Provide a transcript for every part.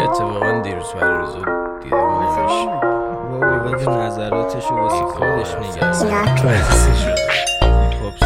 اتفاقا دیروز پریروز دیده بودمش. بابا بده نظراتشو واسه خودش نگه. خب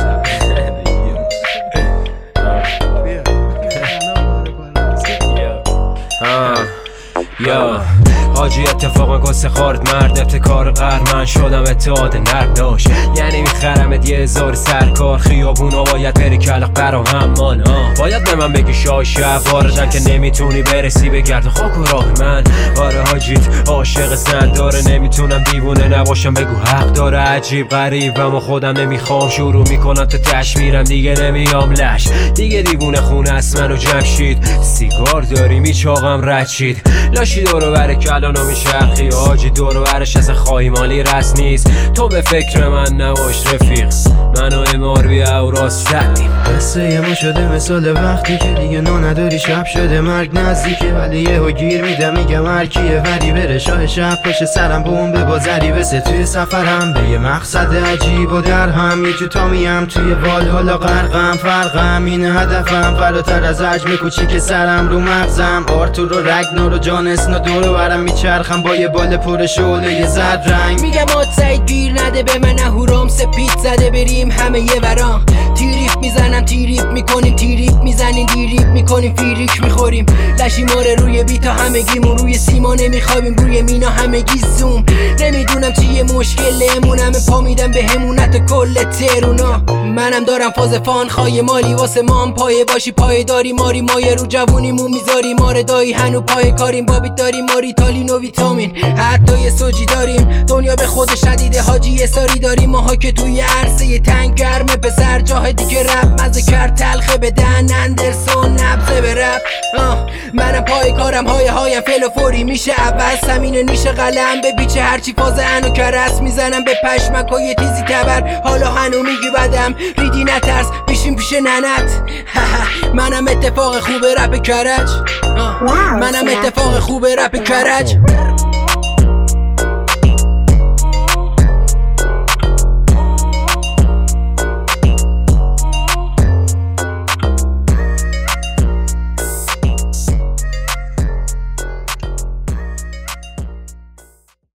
یا حاجی اتفاقا گسه خارد مرد ابتکار قهرمن شدم اتحاد نرم داشت یعنی میخرمت 1000 سرکار خیابونا باید بری کلق برا همان باید به من بگی شاه شب واردن که نمیتونی برسی به گرد خاک و راه من آره حاجیت عاشق زن داره نمیتونم دیوونه نباشم بگو حق داره عجیب غریب اما خودم نمیخوام شروع میکنم تو تش میرم دیگه نمیام لش دیگه دیوونه خونه است منو جمشید سیگار داری میچاقم رچید لاشی دورو بره کلانو میشرخی حاجی دورو برش از خواهی مالی رس نیست تو به فکر من نباش رفیق منو امار بی اوراس ردیم قصه ما شده مثال وقتی که دیگه نداری شب شده مرگ نزدیکه ولی یهو گیر میدم میگم هرکیه وری بره شاه شب پشت سرم بمب با ذری بسه توی سفرم به یه مقصد عجیب و در هم یه جو تامیم توی وال حالا غرقم فرقم این هدفم فراتر از حجم کوچیک سرم رو مغزم آرتور و رگنار و جان اسنا دورو برم میچرخم با یه بال پر شعله یه زرد رنگ میگم سعید گیر نده به من هورام سپید زده بریم همه یه ورام تیریف میزنم تیریف میکنیم تیریف میزنیم دیریف میکنیم فیریک میخوریم لشی ماره روی بیتا همگیمون روی سیما نمیخوابیم روی مینا همگی زوم نمیدونم چیه مشکلمون همه پا میدم به همونت کل ترونا منم دارم فاز فان خواهی مالی واسه مام پایه باشی پایه داری ماری مایه رو جوونیمون میذاری ماره دایی هنو پای کاریم بابیت داریم ماری تالین و ویتامین حتی یه سوجی داریم دنیا به خود شدیده حاجی یه ساری داریم ماها که توی عرصه تنگ گرمه پسر جاهدی که رب مزه کرد تلخه بدن اندرسون نبزه به رب منم پای کارم هایم فل و فوری میشه عوض همینه نیشه قلم به بیچه هرچی فاز انو کرس میزنم به پشمک و یه تیزی تبر حالا هنو میگی بدم ریدی نترس بیشیم پیش ننت منم اتفاق خوبه رپ کرج منم اتفاق خوبه رپ کرج